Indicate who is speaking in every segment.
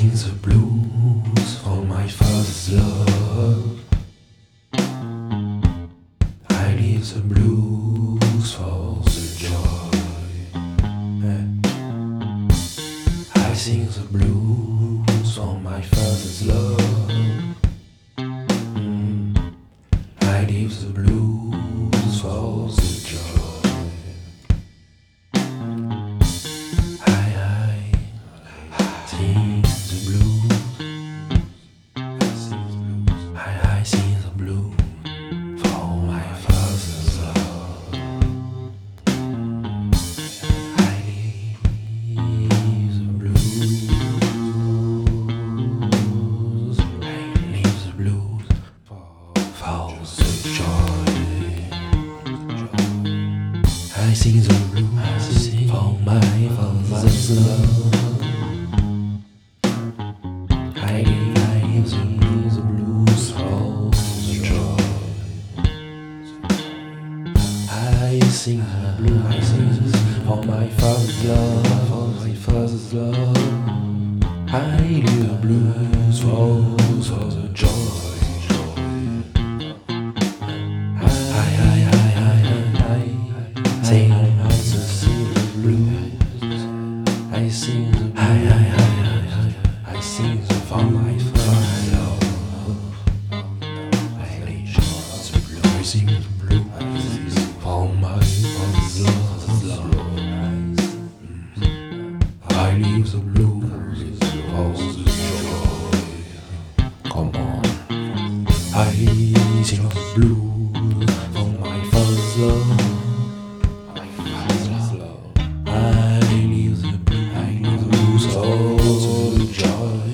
Speaker 1: sing the blues for my father's love. I leave the blues for the joy. I sing the blues for my father's love. I leave the blues for the joy. Sing the blues. I sing the blues for my father's love. I leave the blues. I leave the blues for the joy. I sing the blues for my father's love. I leave the blues for the joy. I sing the blues for my father's love, for my father's love. I leave the blues for the joy. I sing the blues. I sing the blues. I sing for my father's love. I leave the blues. I sing the blues for my father's love. I leave the blues for the joy. Come on. I sing the blues for my father's love. I leave the blues for the joy.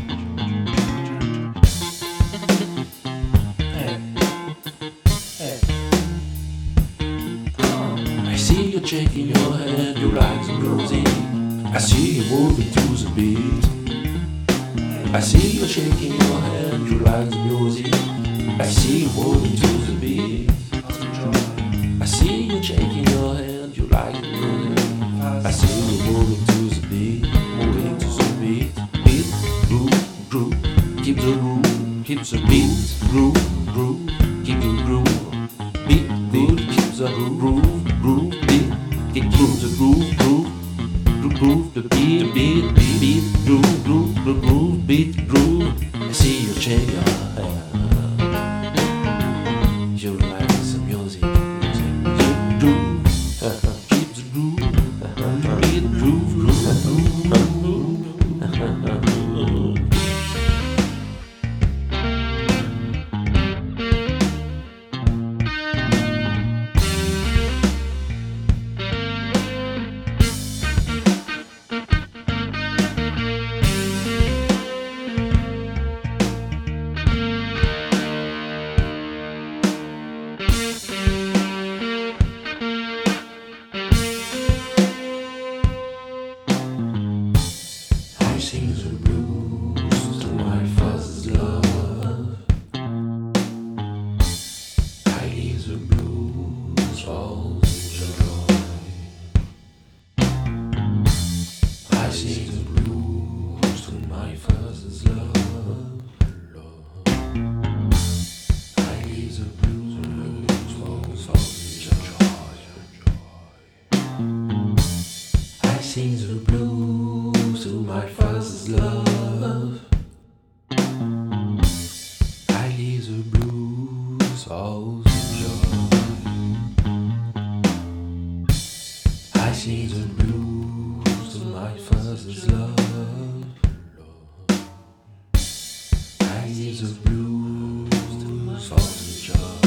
Speaker 1: I see you shaking your head, you like the music. I see you moving to the beat. I see you shaking your head, you like the music. I see you moving to the beat. I see you shaking your head, you like the music. I see you moving to the beat, moving to the beat. Beat, groove, groove, keep the groove, keep the beat, groove, groove, keep the groove. Beat, good, keep the groove, groove, beat, keep groove, the groove, groove, groove, the beat, beat, beat, groove, groove, groove, beat, groove. I see you shake your head. You like the music, groove, keep the groove, beat, groove, groove, groove. I sing the blues to my father's love. I leave the blues for the joy. I sing the blues to my father's love. I leave the blues for the joy. I sing the blues to my father's love. I leave the blues for the joy. I sing the blues to my father's love. I leave the blues for the joy.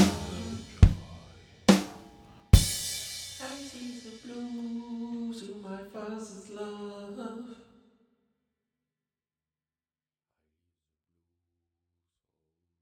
Speaker 1: I sing the blues to my father's love.